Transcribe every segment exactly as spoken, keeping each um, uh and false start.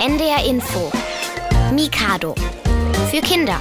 N D R Info Mikado für Kinder.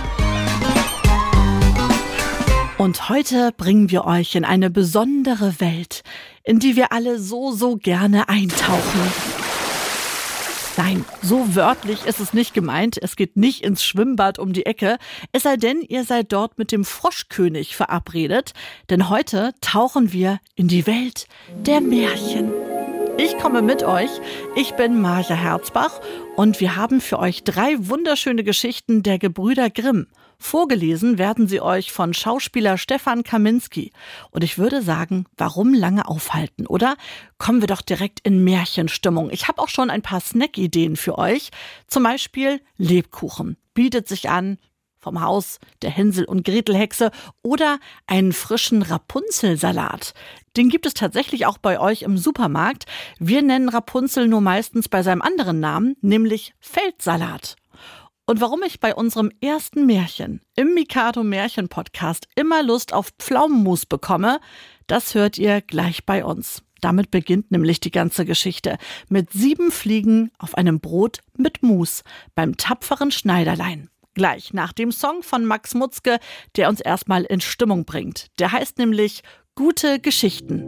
Und heute bringen wir euch in eine besondere Welt, in die wir alle so, so gerne eintauchen. Nein, so wörtlich ist es nicht gemeint. Es geht nicht ins Schwimmbad um die Ecke. Es sei denn, ihr seid dort mit dem Froschkönig verabredet. Denn heute tauchen wir in die Welt der Märchen. Ich komme mit euch. Ich bin Marja Herzbach und wir haben für euch drei wunderschöne Geschichten der Gebrüder Grimm. Vorgelesen werden sie euch von Schauspieler Stefan Kaminski. Und ich würde sagen, warum lange aufhalten, oder? Kommen wir doch direkt in Märchenstimmung. Ich habe auch schon ein paar Snack-Ideen für euch. Zum Beispiel Lebkuchen. Bietet sich an. Vom Haus der Hänsel- und Gretelhexe oder einen frischen Rapunzelsalat. Den gibt es tatsächlich auch bei euch im Supermarkt. Wir nennen Rapunzel nur meistens bei seinem anderen Namen, nämlich Feldsalat. Und warum ich bei unserem ersten Märchen im Mikado Märchen Podcast immer Lust auf Pflaumenmus bekomme, das hört ihr gleich bei uns. Damit beginnt nämlich die ganze Geschichte. Mit sieben Fliegen auf einem Brot mit Mus beim tapferen Schneiderlein. Gleich nach dem Song von Max Mutzke, der uns erstmal in Stimmung bringt. Der heißt nämlich Gute Geschichten.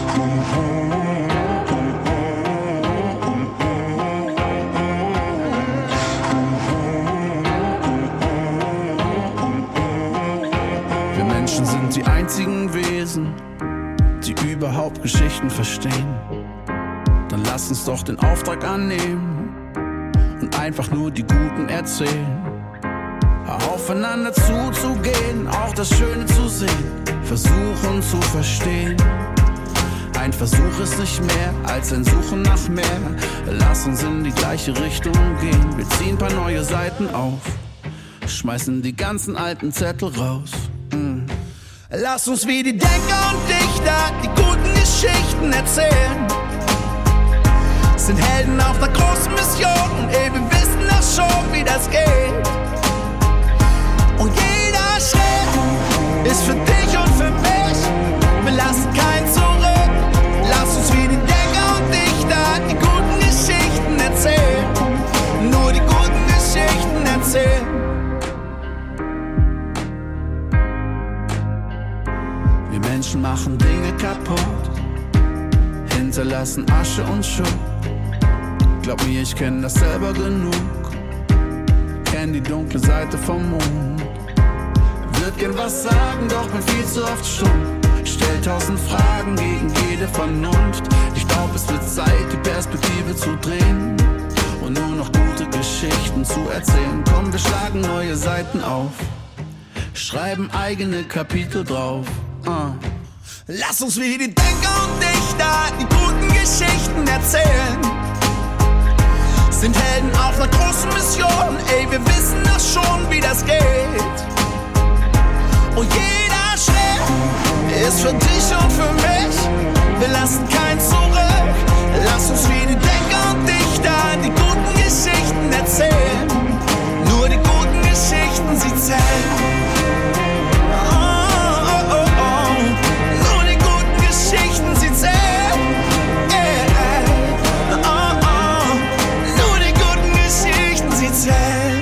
Wir Menschen sind die einzigen Wesen, die überhaupt Geschichten verstehen. Dann lass uns doch den Auftrag annehmen und einfach nur die Guten erzählen. Aufeinander zuzugehen, auch das Schöne zu sehen, versuchen zu verstehen. Ein Versuch ist nicht mehr als ein Suchen nach mehr. Lass uns in die gleiche Richtung gehen. Wir ziehen ein paar neue Seiten auf, schmeißen die ganzen alten Zettel raus. Mm. Lass uns wie die Denker und Dichter die guten Geschichten erzählen. Sind Helden auf einer großen Mission und ey, wir wissen doch schon, wie das geht. Und jeder Schritt ist für dich und für mich. Wir lassen keinen zurück. Lass uns wie die Denker und Dichter die guten Geschichten erzählen. Nur die guten Geschichten erzählen. Wir Menschen machen Dinge kaputt, hinterlassen Asche und Schutt. Glaub mir, ich kenn das selber genug. Kenn die dunkle Seite vom Mond. Würd gern was sagen, doch bin viel zu oft stumm. Stell tausend Fragen gegen jede Vernunft. Ich glaub, es wird Zeit, die Perspektive zu drehen und nur noch gute Geschichten zu erzählen. Komm, wir schlagen neue Seiten auf, schreiben eigene Kapitel drauf. uh. Lass uns wie die Denker und Dichter die guten Geschichten erzählen. Sind Helden auf einer großen Mission, ey, wir wissen doch schon, wie das geht. Und jeder Schritt ist für dich und für mich. Wir lassen keinen zurück. Lass uns wie die Denker und Dichter die guten Geschichten erzählen. Nur die guten Geschichten, sie zählen. Oh, oh, oh, oh. Nur die guten Geschichten, sie zählen. Yeah. Oh, oh. Nur die guten Geschichten, sie zählen.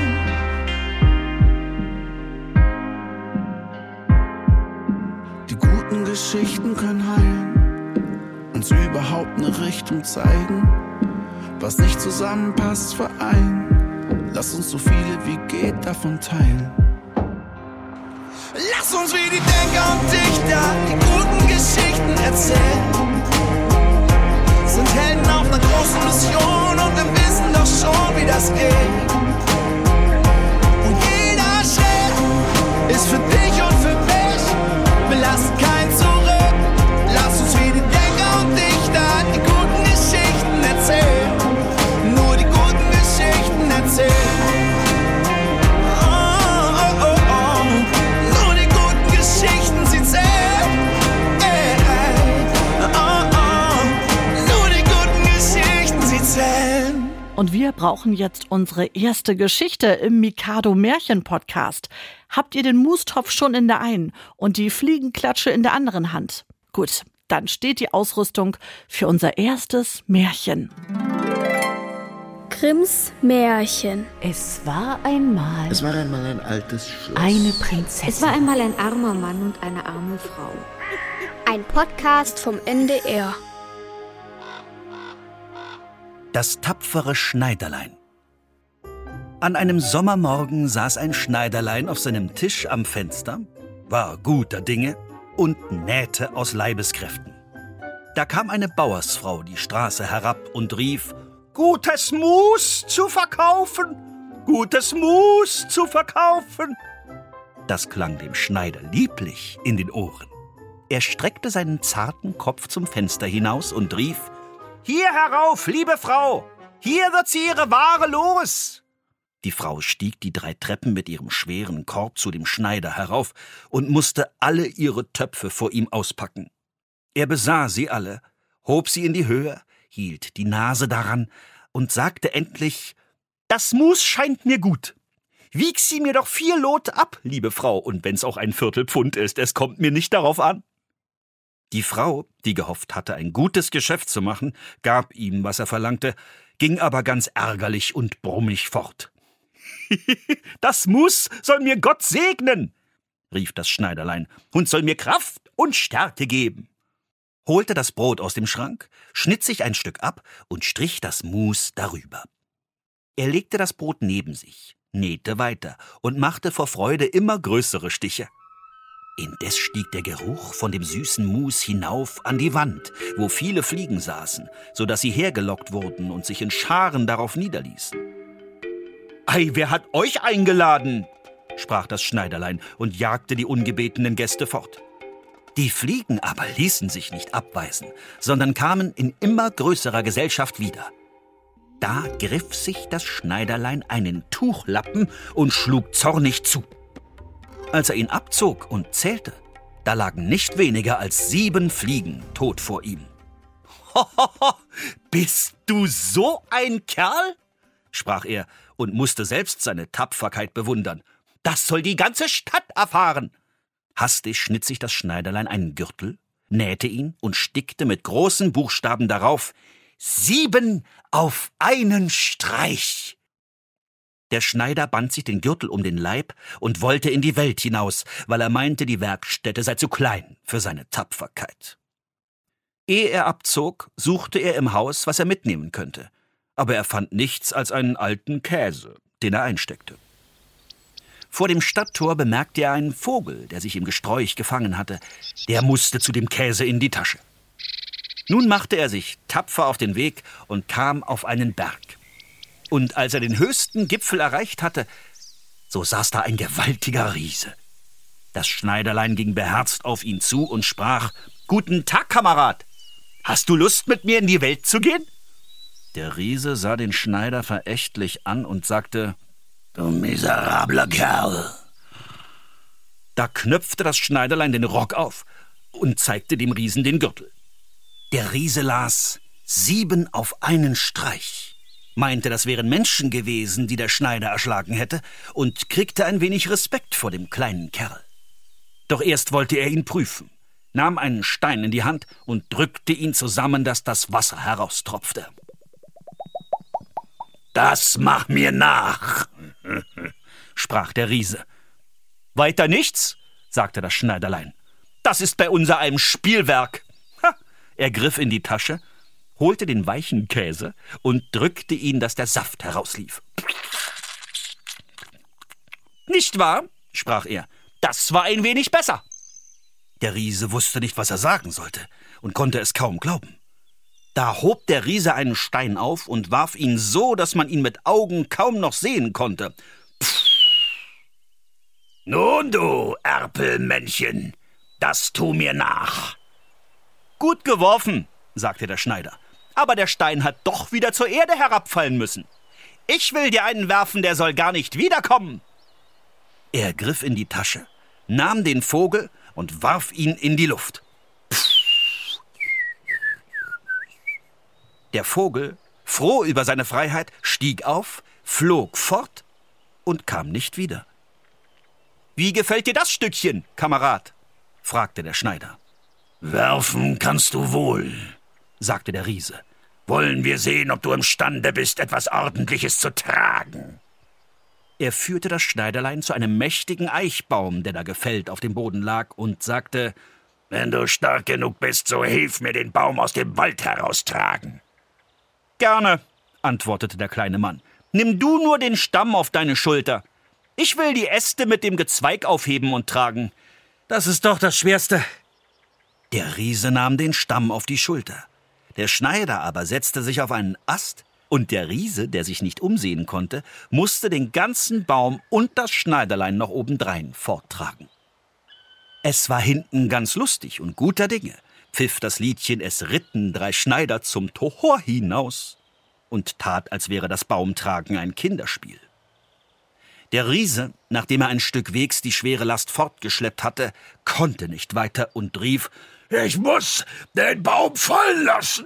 Geschichten können heilen, uns überhaupt eine Richtung zeigen. Was nicht zusammenpasst, vereinen. Lass uns so viele wie geht davon teilen. Lass uns wie die Denker und Dichter die guten Geschichten erzählen. Sind Helden auf einer großen Mission und wir wissen doch schon, wie das geht. Und jeder Schritt ist für dich und für mich. Wir lassen keinen zurück. Lass uns wie die Denker und Dichter die guten Geschichten erzählen. Nur die guten Geschichten erzählen. Oh, oh, oh, oh. Nur die guten Geschichten, sie zählen. Yeah. Oh, oh. Nur die guten Geschichten, sie zählen. Und wir brauchen jetzt unsere erste Geschichte im Mikado Märchen Podcast. Habt ihr den Mustopf schon in der einen und die Fliegenklatsche in der anderen Hand? Gut, dann steht die Ausrüstung für unser erstes Märchen. Grimms Märchen. Es war einmal... Es war einmal ein altes Schloss. Eine Prinzessin. Es war einmal ein armer Mann und eine arme Frau. Ein Podcast vom N D R. Das tapfere Schneiderlein. An einem Sommermorgen saß ein Schneiderlein auf seinem Tisch am Fenster, war guter Dinge und nähte aus Leibeskräften. Da kam eine Bauersfrau die Straße herab und rief: »Gutes Mus zu verkaufen! Gutes Mus zu verkaufen!« Das klang dem Schneider lieblich in den Ohren. Er streckte seinen zarten Kopf zum Fenster hinaus und rief: »Hier herauf, liebe Frau! Hier wird sie ihre Ware los!« Die Frau stieg die drei Treppen mit ihrem schweren Korb zu dem Schneider herauf und musste alle ihre Töpfe vor ihm auspacken. Er besah sie alle, hob sie in die Höhe, hielt die Nase daran und sagte endlich: »Das Mus scheint mir gut. Wieg sie mir doch vier Lot ab, liebe Frau, und wenn's auch ein Viertelpfund ist, es kommt mir nicht darauf an.« Die Frau, die gehofft hatte, ein gutes Geschäft zu machen, gab ihm, was er verlangte, ging aber ganz ärgerlich und brummig fort. »Das Mus soll mir Gott segnen«, rief das Schneiderlein, »und soll mir Kraft und Stärke geben«, holte das Brot aus dem Schrank, schnitt sich ein Stück ab und strich das Mus darüber. Er legte das Brot neben sich, nähte weiter und machte vor Freude immer größere Stiche. Indes stieg der Geruch von dem süßen Mus hinauf an die Wand, wo viele Fliegen saßen, so dass sie hergelockt wurden und sich in Scharen darauf niederließen. »Ei, wer hat euch eingeladen?«, sprach das Schneiderlein und jagte die ungebetenen Gäste fort. Die Fliegen aber ließen sich nicht abweisen, sondern kamen in immer größerer Gesellschaft wieder. Da griff sich das Schneiderlein einen Tuchlappen und schlug zornig zu. Als er ihn abzog und zählte, da lagen nicht weniger als sieben Fliegen tot vor ihm. »Hohoho, bist du so ein Kerl?«, sprach er und musste selbst seine Tapferkeit bewundern. »Das soll die ganze Stadt erfahren!« Hastig schnitt sich das Schneiderlein einen Gürtel, nähte ihn und stickte mit großen Buchstaben darauf: »Sieben auf einen Streich!« Der Schneider band sich den Gürtel um den Leib und wollte in die Welt hinaus, weil er meinte, die Werkstätte sei zu klein für seine Tapferkeit. Ehe er abzog, suchte er im Haus, was er mitnehmen könnte, aber er fand nichts als einen alten Käse, den er einsteckte. Vor dem Stadttor bemerkte er einen Vogel, der sich im Gesträuch gefangen hatte. Der musste zu dem Käse in die Tasche. Nun machte er sich tapfer auf den Weg und kam auf einen Berg. Und als er den höchsten Gipfel erreicht hatte, so saß da ein gewaltiger Riese. Das Schneiderlein ging beherzt auf ihn zu und sprach: »Guten Tag, Kamerad! Hast du Lust, mit mir in die Welt zu gehen?« Der Riese sah den Schneider verächtlich an und sagte: »Du miserabler Kerl!« Da knöpfte das Schneiderlein den Rock auf und zeigte dem Riesen den Gürtel. Der Riese las: »Sieben auf einen Streich«, meinte, das wären Menschen gewesen, die der Schneider erschlagen hätte, und kriegte ein wenig Respekt vor dem kleinen Kerl. Doch erst wollte er ihn prüfen, nahm einen Stein in die Hand und drückte ihn zusammen, dass das Wasser heraustropfte. »Das mach mir nach«, sprach der Riese. »Weiter nichts«, sagte das Schneiderlein. »Das ist bei unser einem Spielwerk.« Ha! Er griff in die Tasche, holte den weichen Käse und drückte ihn, dass der Saft herauslief. »Nicht wahr?«, sprach er. »Das war ein wenig besser.« Der Riese wusste nicht, was er sagen sollte und konnte es kaum glauben. Da hob der Riese einen Stein auf und warf ihn so, dass man ihn mit Augen kaum noch sehen konnte. Pff. »Nun du, Erpelmännchen, das tu mir nach.« »Gut geworfen«, sagte der Schneider, »aber der Stein hat doch wieder zur Erde herabfallen müssen. Ich will dir einen werfen, der soll gar nicht wiederkommen.« Er griff in die Tasche, nahm den Vogel und warf ihn in die Luft. Der Vogel, froh über seine Freiheit, stieg auf, flog fort und kam nicht wieder. »Wie gefällt dir das Stückchen, Kamerad?« fragte der Schneider. »Werfen kannst du wohl«, sagte der Riese, wollen wir sehen, ob du imstande bist, etwas Ordentliches zu tragen. Er führte das Schneiderlein zu einem mächtigen Eichbaum, der da gefällt auf dem Boden lag, und sagte: »Wenn du stark genug bist, so hilf mir den Baum aus dem Wald heraustragen.« »Gerne«, antwortete der kleine Mann. »Nimm du nur den Stamm auf deine Schulter. Ich will die Äste mit dem Gezweig aufheben und tragen. Das ist doch das Schwerste.« Der Riese nahm den Stamm auf die Schulter. Der Schneider aber setzte sich auf einen Ast, und der Riese, der sich nicht umsehen konnte, musste den ganzen Baum und das Schneiderlein noch obendrein forttragen. Es war hinten ganz lustig und guter Dinge, pfiff das Liedchen, es ritten drei Schneider zum Tor hinaus und tat, als wäre das Baumtragen ein Kinderspiel. Der Riese, nachdem er ein Stück Wegs die schwere Last fortgeschleppt hatte, konnte nicht weiter und rief: »Ich muss den Baum fallen lassen!«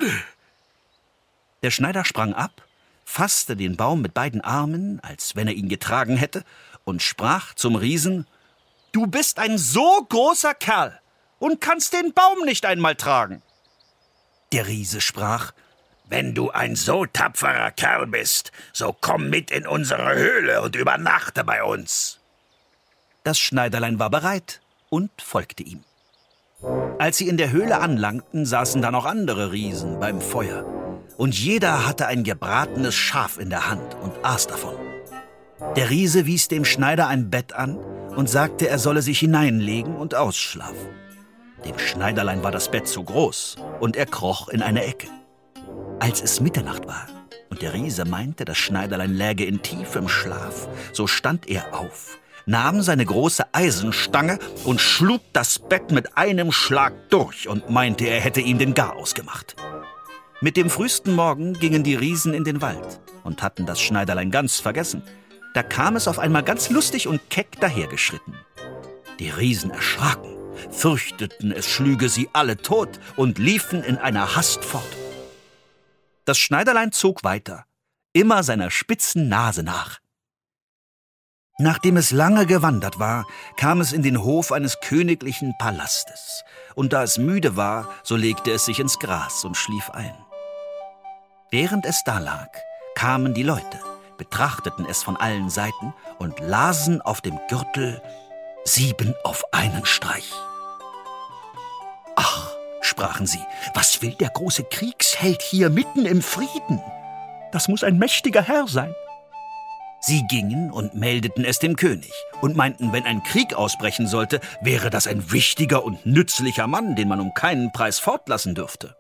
Der Schneider sprang ab, fasste den Baum mit beiden Armen, als wenn er ihn getragen hätte, und sprach zum Riesen: »Du bist ein so großer Kerl und kannst den Baum nicht einmal tragen.« Der Riese sprach: »Wenn du ein so tapferer Kerl bist, so komm mit in unsere Höhle und übernachte bei uns.« Das Schneiderlein war bereit und folgte ihm. Als sie in der Höhle anlangten, saßen da noch andere Riesen beim Feuer. Und jeder hatte ein gebratenes Schaf in der Hand und aß davon. Der Riese wies dem Schneider ein Bett an und sagte, er solle sich hineinlegen und ausschlafen. Dem Schneiderlein war das Bett zu groß und er kroch in eine Ecke. Als es Mitternacht war und der Riese meinte, das Schneiderlein läge in tiefem Schlaf, so stand er auf, nahm seine große Eisenstange und schlug das Bett mit einem Schlag durch und meinte, er hätte ihm den Garaus gemacht. Mit dem frühesten Morgen gingen die Riesen in den Wald und hatten das Schneiderlein ganz vergessen. Da kam es auf einmal ganz lustig und keck dahergeschritten. Die Riesen erschraken, fürchteten, es schlüge sie alle tot und liefen in einer Hast fort. Das Schneiderlein zog weiter, immer seiner spitzen Nase nach. Nachdem es lange gewandert war, kam es in den Hof eines königlichen Palastes. Und da es müde war, so legte es sich ins Gras und schlief ein. Während es da lag, kamen die Leute, betrachteten es von allen Seiten und lasen auf dem Gürtel sieben auf einen Streich. »Ach«, sprachen sie, »was will der große Kriegsheld hier mitten im Frieden? Das muss ein mächtiger Herr sein.« Sie gingen und meldeten es dem König und meinten, wenn ein Krieg ausbrechen sollte, wäre das ein wichtiger und nützlicher Mann, den man um keinen Preis fortlassen dürfte.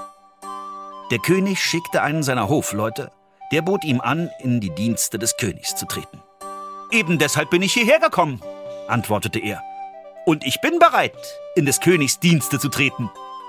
Der König schickte einen seiner Hofleute, der bot ihm an, in die Dienste des Königs zu treten. »Eben deshalb bin ich hierher gekommen«, antwortete er, »und ich bin bereit, in des Königs Dienste zu treten.«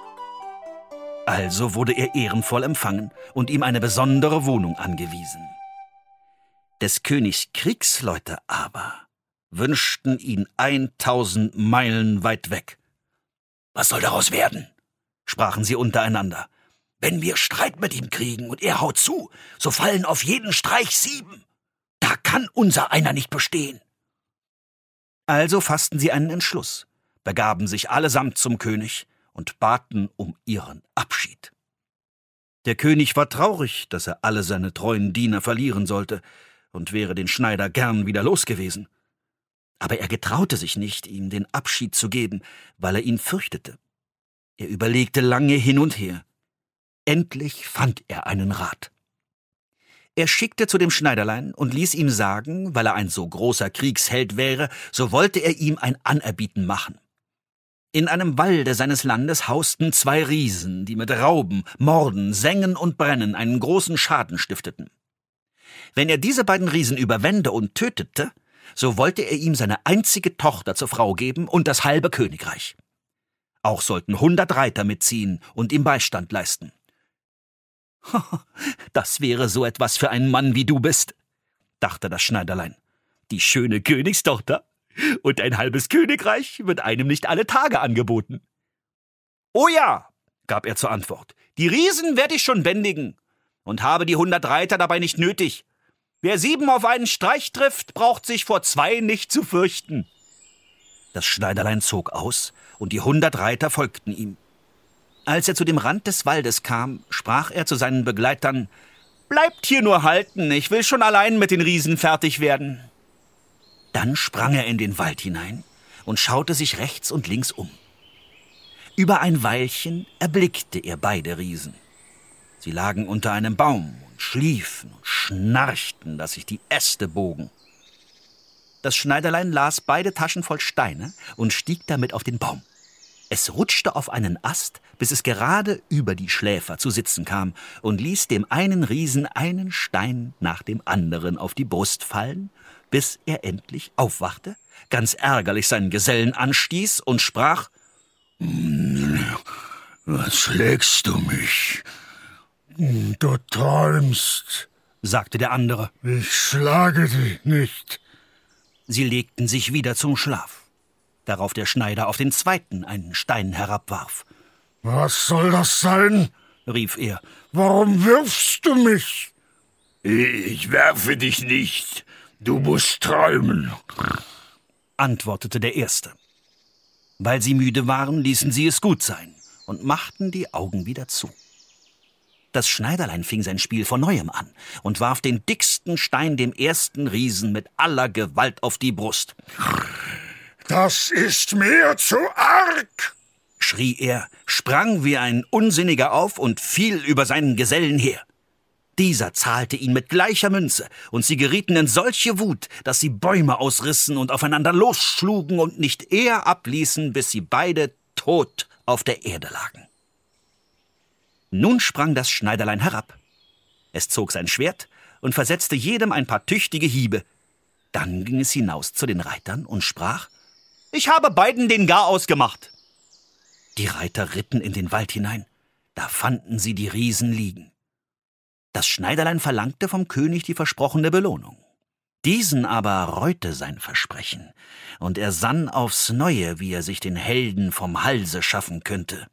Also wurde er ehrenvoll empfangen und ihm eine besondere Wohnung angewiesen. Des Königs Kriegsleute aber wünschten ihn eintausend Meilen weit weg. »Was soll daraus werden?«, sprachen sie untereinander. »Wenn wir Streit mit ihm kriegen und er haut zu, so fallen auf jeden Streich sieben. Da kann unser einer nicht bestehen.« Also fassten sie einen Entschluss, begaben sich allesamt zum König und baten um ihren Abschied. Der König war traurig, dass er alle seine treuen Diener verlieren sollte, und wäre den Schneider gern wieder los gewesen. Aber er getraute sich nicht, ihm den Abschied zu geben, weil er ihn fürchtete. Er überlegte lange hin und her. Endlich fand er einen Rat. Er schickte zu dem Schneiderlein und ließ ihm sagen, weil er ein so großer Kriegsheld wäre, so wollte er ihm ein Anerbieten machen. In einem Walde seines Landes hausten zwei Riesen, die mit Rauben, Morden, Sengen und Brennen einen großen Schaden stifteten. Wenn er diese beiden Riesen überwände und tötete, so wollte er ihm seine einzige Tochter zur Frau geben und das halbe Königreich. Auch sollten hundert Reiter mitziehen und ihm Beistand leisten. »Das wäre so etwas für einen Mann, wie du bist«, dachte das Schneiderlein. »Die schöne Königstochter und ein halbes Königreich wird einem nicht alle Tage angeboten.« »Oh ja«, gab er zur Antwort, »die Riesen werde ich schon bändigen und habe die hundert Reiter dabei nicht nötig. Wer sieben auf einen Streich trifft, braucht sich vor zwei nicht zu fürchten.« Das Schneiderlein zog aus, und die hundert Reiter folgten ihm. Als er zu dem Rand des Waldes kam, sprach er zu seinen Begleitern: »Bleibt hier nur halten, ich will schon allein mit den Riesen fertig werden.« Dann sprang er in den Wald hinein und schaute sich rechts und links um. Über ein Weilchen erblickte er beide Riesen. Sie lagen unter einem Baum und schliefen und schnarchten, dass sich die Äste bogen. Das Schneiderlein las beide Taschen voll Steine und stieg damit auf den Baum. Es rutschte auf einen Ast, bis es gerade über die Schläfer zu sitzen kam und ließ dem einen Riesen einen Stein nach dem anderen auf die Brust fallen, bis er endlich aufwachte, ganz ärgerlich seinen Gesellen anstieß und sprach: »Was schlägst du mich? Du träumst«, sagte der andere. »Ich schlage dich nicht.« Sie legten sich wieder zum Schlaf. Darauf der Schneider auf den zweiten einen Stein herabwarf. »Was soll das sein?« rief er. »Warum wirfst du mich?« »Ich werfe dich nicht. Du musst träumen«, antwortete der Erste. Weil sie müde waren, ließen sie es gut sein und machten die Augen wieder zu. Das Schneiderlein fing sein Spiel von Neuem an und warf den dicksten Stein dem ersten Riesen mit aller Gewalt auf die Brust. »Das ist mir zu arg«, schrie er, sprang wie ein Unsinniger auf und fiel über seinen Gesellen her. Dieser zahlte ihn mit gleicher Münze, und sie gerieten in solche Wut, dass sie Bäume ausrissen und aufeinander losschlugen und nicht eher abließen, bis sie beide tot auf der Erde lagen. Nun sprang das Schneiderlein herab. Es zog sein Schwert und versetzte jedem ein paar tüchtige Hiebe. Dann ging es hinaus zu den Reitern und sprach: »Ich habe beiden den Garaus gemacht.« Die Reiter ritten in den Wald hinein. Da fanden sie die Riesen liegen. Das Schneiderlein verlangte vom König die versprochene Belohnung. Diesen aber reute sein Versprechen, und er sann aufs Neue, wie er sich den Helden vom Halse schaffen könnte.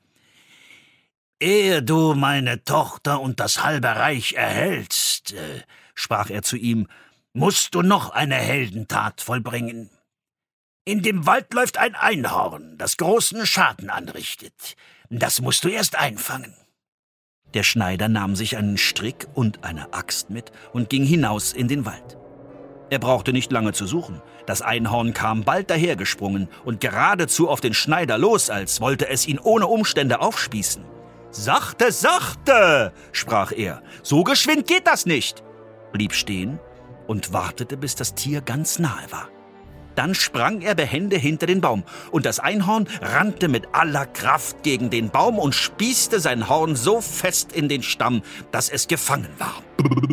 »Ehe du meine Tochter und das halbe Reich erhältst«, äh, sprach er zu ihm, »musst du noch eine Heldentat vollbringen. In dem Wald läuft ein Einhorn, das großen Schaden anrichtet. Das musst du erst einfangen.« Der Schneider nahm sich einen Strick und eine Axt mit und ging hinaus in den Wald. Er brauchte nicht lange zu suchen. Das Einhorn kam bald dahergesprungen und geradezu auf den Schneider los, als wollte es ihn ohne Umstände aufspießen. »Sachte, sachte«, sprach er, »so geschwind geht das nicht«, blieb stehen und wartete, bis das Tier ganz nahe war. Dann sprang er behende hinter den Baum, und das Einhorn rannte mit aller Kraft gegen den Baum und spießte sein Horn so fest in den Stamm, dass es gefangen war.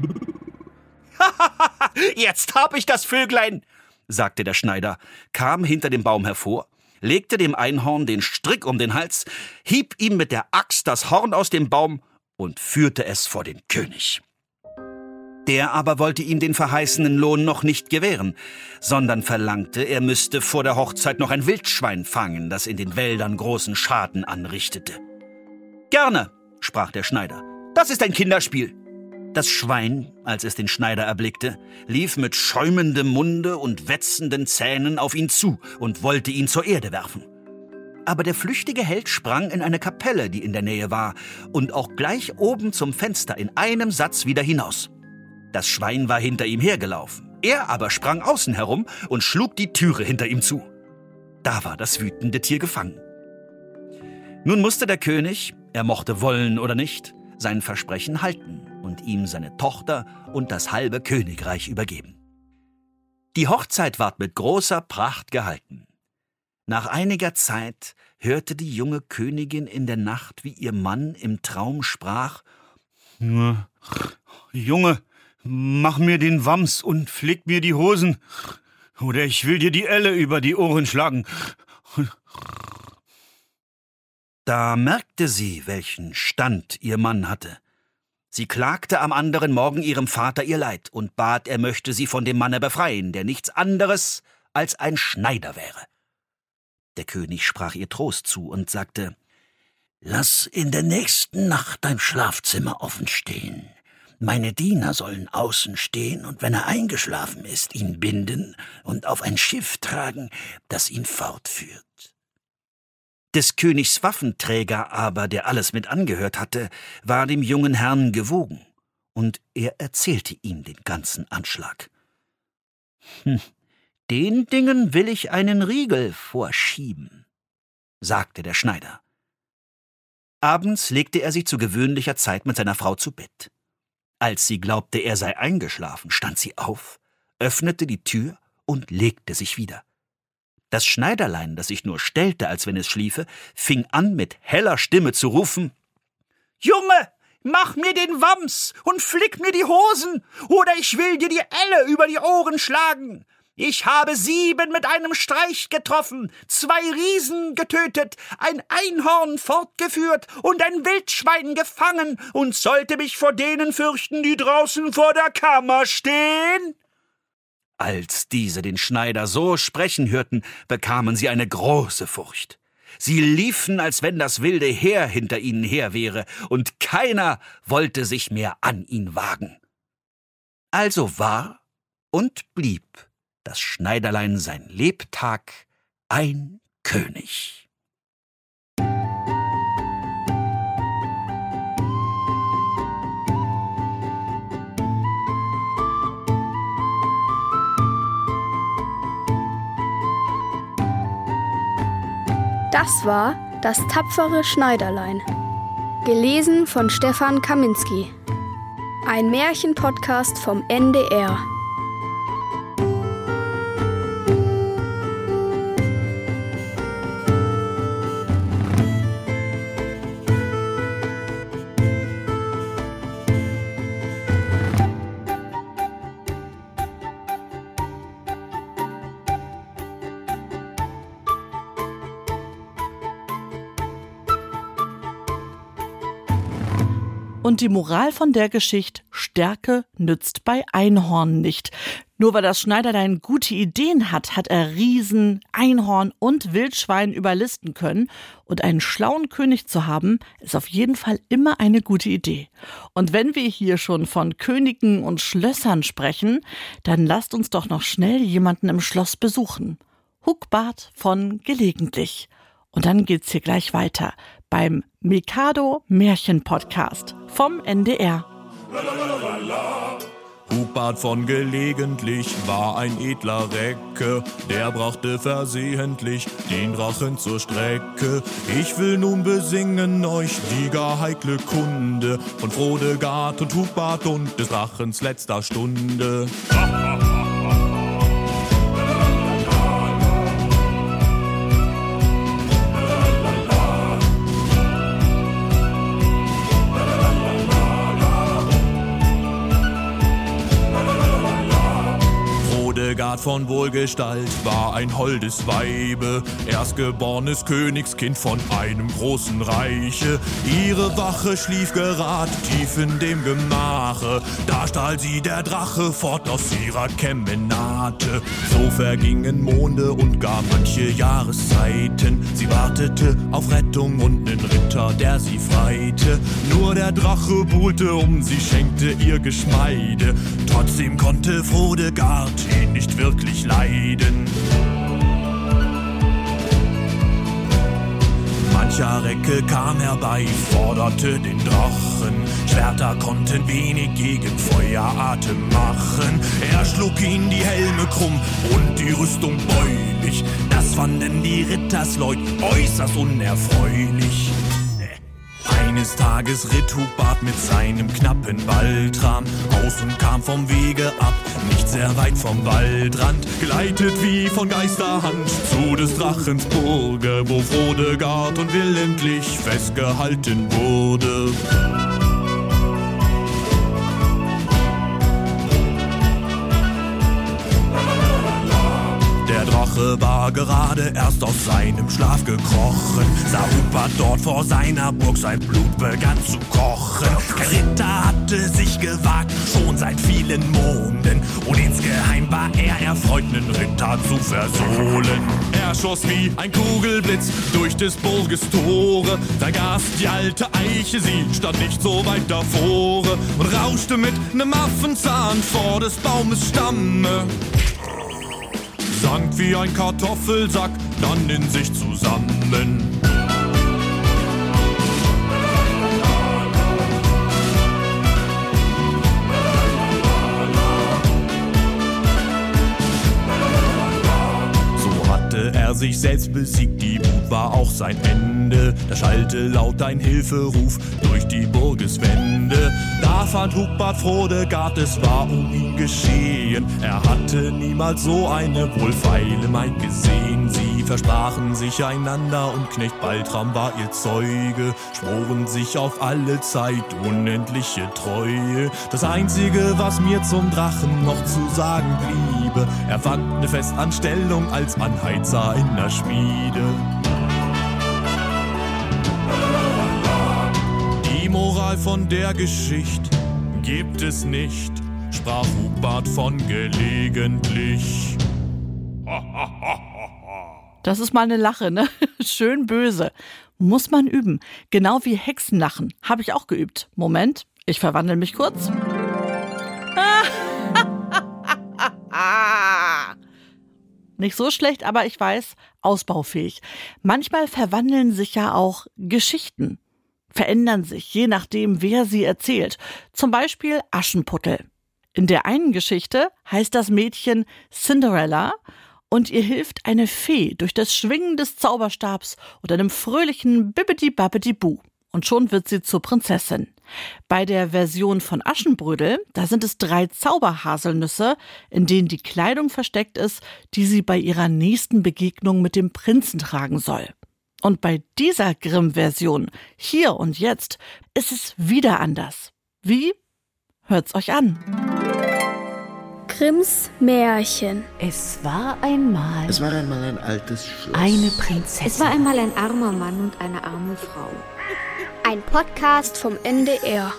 »Jetzt hab ich das Vöglein«, sagte der Schneider, kam hinter dem Baum hervor, legte dem Einhorn den Strick um den Hals, hieb ihm mit der Axt das Horn aus dem Baum und führte es vor den König. Der aber wollte ihm den verheißenen Lohn noch nicht gewähren, sondern verlangte, er müsste vor der Hochzeit noch ein Wildschwein fangen, das in den Wäldern großen Schaden anrichtete. »Gerne«, sprach der Schneider, »das ist ein Kinderspiel.« Das Schwein, als es den Schneider erblickte, lief mit schäumendem Munde und wetzenden Zähnen auf ihn zu und wollte ihn zur Erde werfen. Aber der flüchtige Held sprang in eine Kapelle, die in der Nähe war, und auch gleich oben zum Fenster in einem Satz wieder hinaus. Das Schwein war hinter ihm hergelaufen. Er aber sprang außen herum und schlug die Türe hinter ihm zu. Da war das wütende Tier gefangen. Nun musste der König, er mochte wollen oder nicht, sein Versprechen halten und ihm seine Tochter und das halbe Königreich übergeben. Die Hochzeit ward mit großer Pracht gehalten. Nach einiger Zeit hörte die junge Königin in der Nacht, wie ihr Mann im Traum sprach: »Junge, mach mir den Wams und flick mir die Hosen, oder ich will dir die Elle über die Ohren schlagen.« Da merkte sie, welchen Stand ihr Mann hatte. Sie klagte am anderen Morgen ihrem Vater ihr Leid und bat, er möchte sie von dem Manne befreien, der nichts anderes als ein Schneider wäre. Der König sprach ihr Trost zu und sagte: »Lass in der nächsten Nacht dein Schlafzimmer offen stehen. Meine Diener sollen außen stehen und, wenn er eingeschlafen ist, ihn binden und auf ein Schiff tragen, das ihn fortführt.« Des Königs Waffenträger aber, der alles mit angehört hatte, war dem jungen Herrn gewogen, und er erzählte ihm den ganzen Anschlag. »Hm, den Dingen will ich einen Riegel vorschieben«, sagte der Schneider. Abends legte er sich zu gewöhnlicher Zeit mit seiner Frau zu Bett. Als sie glaubte, er sei eingeschlafen, stand sie auf, öffnete die Tür und legte sich wieder. Das Schneiderlein, das sich nur stellte, als wenn es schliefe, fing an, mit heller Stimme zu rufen: »Junge, mach mir den Wams und flick mir die Hosen, oder ich will dir die Elle über die Ohren schlagen. Ich habe sieben mit einem Streich getroffen, zwei Riesen getötet, ein Einhorn fortgeführt und ein Wildschwein gefangen und sollte mich vor denen fürchten, die draußen vor der Kammer stehen?« Als diese den Schneider so sprechen hörten, bekamen sie eine große Furcht. Sie liefen, als wenn das wilde Heer hinter ihnen her wäre, und keiner wollte sich mehr an ihn wagen. Also war und blieb das Schneiderlein sein Lebtag ein König. Das war Das tapfere Schneiderlein. Gelesen von Stefan Kaminski. Ein Märchenpodcast vom N D R. Und die Moral von der Geschichte: Stärke nützt bei Einhorn nicht. Nur weil das Schneiderlein gute Ideen hat, hat er Riesen, Einhorn und Wildschwein überlisten können. Und einen schlauen König zu haben, ist auf jeden Fall immer eine gute Idee. Und wenn wir hier schon von Königen und Schlössern sprechen, dann lasst uns doch noch schnell jemanden im Schloss besuchen. Hucbart von Gelegentlich. Und dann geht's hier gleich weiter beim Mikado Märchen-Podcast vom N D R. Hucbart von Gelegentlich war ein edler Recke, der brachte versehentlich den Drachen zur Strecke. Ich will nun besingen euch die gar heikle Kunde von Frodegard und Hucbart und des Drachens letzter Stunde. Frodegard von Wohlgestalt war ein holdes Weibe, erstgeborenes Königskind von einem großen Reiche. Ihre Wache schlief gerad tief in dem Gemache, da stahl sie der Drache fort aus ihrer Kemenate. So vergingen Monde und gar manche Jahreszeiten, sie wartete auf Rettung und nen Ritter, der sie freite. Nur der Drache buhlte um, sie schenkte ihr Geschmeide, trotzdem konnte Frodegard ihn nicht wirklich leiden. Mancher Recke kam herbei, forderte den Drachen. Schwerter konnten wenig gegen Feueratem machen. Er schlug ihn die Helme krumm und die Rüstung beulig. Das fanden die Rittersleut äußerst unerfreulich. Eines Tages ritt Hucbart mit seinem knappen Baltram aus und kam vom Wege ab, nicht sehr weit vom Waldrand, gleitet wie von Geisterhand zu des Drachens Burge, wo Frodegard und willentlich festgehalten wurde. Der Drache war gerade erst aus seinem Schlaf gekrochen, sah Hucbart dort vor seiner Burg, sein Blut begann zu kochen. Der Ritter hatte sich gewagt, schon seit vielen Monden, und insgeheim war er erfreut, nen Ritter zu versohlen. Er schoss wie ein Kugelblitz durch des Burges Tore, vergaß die alte Eiche, sie stand nicht so weit davor, und rauschte mit nem Affenzahn vor des Baumes Stamme. Sank wie ein Kartoffelsack dann in sich zusammen. sich selbst besiegt, die Wut war auch sein Ende. Da schallte laut ein Hilferuf durch die Burgeswände. Da fand Hugbart Frodegard, es war um ihn geschehen. Er hatte niemals so eine wohlfeile Maid gesehen. Sie versprachen sich einander und Knecht Baltram war ihr Zeuge, schworen sich auf alle Zeit unendliche Treue. Das Einzige, was mir zum Drachen noch zu sagen bliebe, er fand eine Festanstellung als Anheizer in der Schmiede. Die Moral von der Geschichte gibt es nicht, sprach Hugbart von gelegentlich. Das ist mal eine Lache, ne? Schön böse. Muss man üben. Genau wie Hexenlachen. Habe ich auch geübt. Moment, ich verwandle mich kurz. Nicht so schlecht, aber ich weiß, ausbaufähig. Manchmal verwandeln sich ja auch Geschichten. Verändern sich, je nachdem, wer sie erzählt. Zum Beispiel Aschenputtel. In der einen Geschichte heißt das Mädchen Cinderella und ihr hilft eine Fee durch das Schwingen des Zauberstabs und einem fröhlichen Bibbidi-Babbidi-Bu. Und schon wird sie zur Prinzessin. Bei der Version von Aschenbrödel, da sind es drei Zauberhaselnüsse, in denen die Kleidung versteckt ist, die sie bei ihrer nächsten Begegnung mit dem Prinzen tragen soll. Und bei dieser Grimm-Version, hier und jetzt, ist es wieder anders. Wie? Hört's euch an. Grimms Märchen. Es war einmal... Es war einmal ein altes Schloss. Eine Prinzessin. Es war einmal ein armer Mann und eine arme Frau. Ein Podcast vom N D R.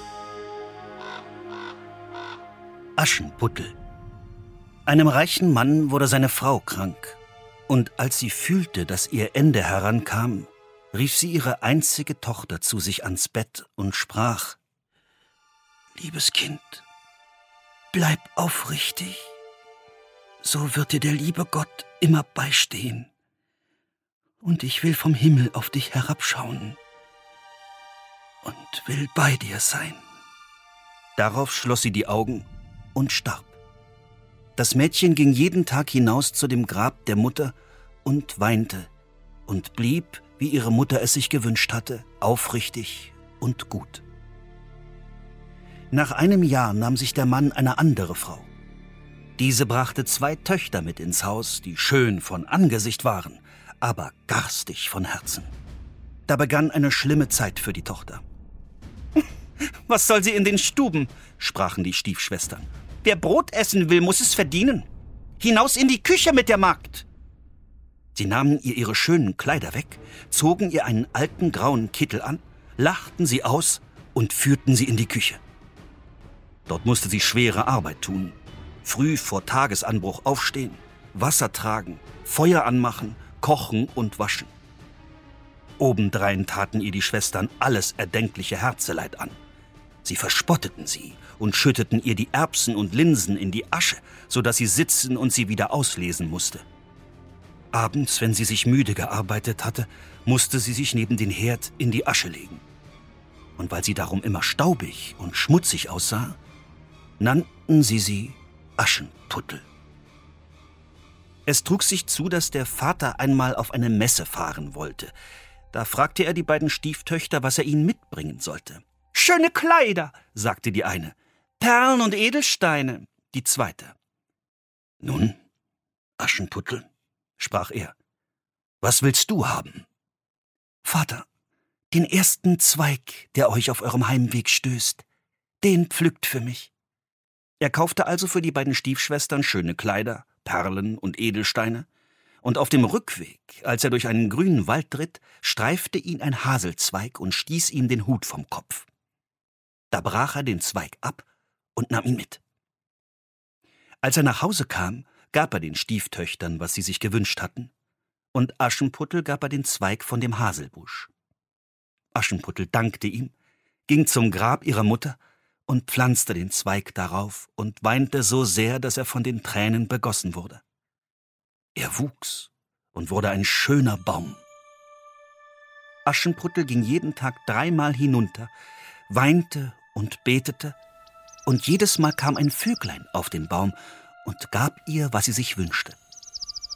Aschenputtel. Einem reichen Mann wurde seine Frau krank. Und als sie fühlte, dass ihr Ende herankam, rief sie ihre einzige Tochter zu sich ans Bett und sprach: Liebes Kind, bleib aufrichtig, so wird dir der liebe Gott immer beistehen. Und ich will vom Himmel auf dich herabschauen und will bei dir sein. Darauf schloss sie die Augen und starb. Das Mädchen ging jeden Tag hinaus zu dem Grab der Mutter und weinte und blieb, wie ihre Mutter es sich gewünscht hatte, aufrichtig und gut. Nach einem Jahr nahm sich der Mann eine andere Frau. Diese brachte zwei Töchter mit ins Haus, die schön von Angesicht waren, aber garstig von Herzen. Da begann eine schlimme Zeit für die Tochter. »Was soll sie in den Stuben?« sprachen die Stiefschwestern. »Wer Brot essen will, muss es verdienen. Hinaus in die Küche mit der Magd!« Sie nahmen ihr ihre schönen Kleider weg, zogen ihr einen alten grauen Kittel an, lachten sie aus und führten sie in die Küche. Dort musste sie schwere Arbeit tun. Früh vor Tagesanbruch aufstehen, Wasser tragen, Feuer anmachen, kochen und waschen. Obendrein taten ihr die Schwestern alles erdenkliche Herzeleid an. Sie verspotteten sie und schütteten ihr die Erbsen und Linsen in die Asche, so dass sie sitzen und sie wieder auslesen musste. Abends, wenn sie sich müde gearbeitet hatte, musste sie sich neben den Herd in die Asche legen. Und weil sie darum immer staubig und schmutzig aussah, nannten sie sie Aschenputtel. Es trug sich zu, dass der Vater einmal auf eine Messe fahren wollte. Da fragte er die beiden Stieftöchter, was er ihnen mitbringen sollte. »Schöne Kleider«, sagte die eine, »Perlen und Edelsteine«, die zweite. »Nun, Aschenputtel«, sprach er, »was willst du haben?« »Vater, den ersten Zweig, der euch auf eurem Heimweg stößt, den pflückt für mich.« Er kaufte also für die beiden Stiefschwestern schöne Kleider, Perlen und Edelsteine, und auf dem Rückweg, als er durch einen grünen Wald ritt, streifte ihn ein Haselzweig und stieß ihm den Hut vom Kopf. Da brach er den Zweig ab und nahm ihn mit. Als er nach Hause kam, gab er den Stieftöchtern, was sie sich gewünscht hatten, und Aschenputtel gab er den Zweig von dem Haselbusch. Aschenputtel dankte ihm, ging zum Grab ihrer Mutter und pflanzte den Zweig darauf und weinte so sehr, dass er von den Tränen begossen wurde. Er wuchs und wurde ein schöner Baum. Aschenputtel ging jeden Tag dreimal hinunter, weinte und betete, und jedes Mal kam ein Vöglein auf den Baum und gab ihr, was sie sich wünschte.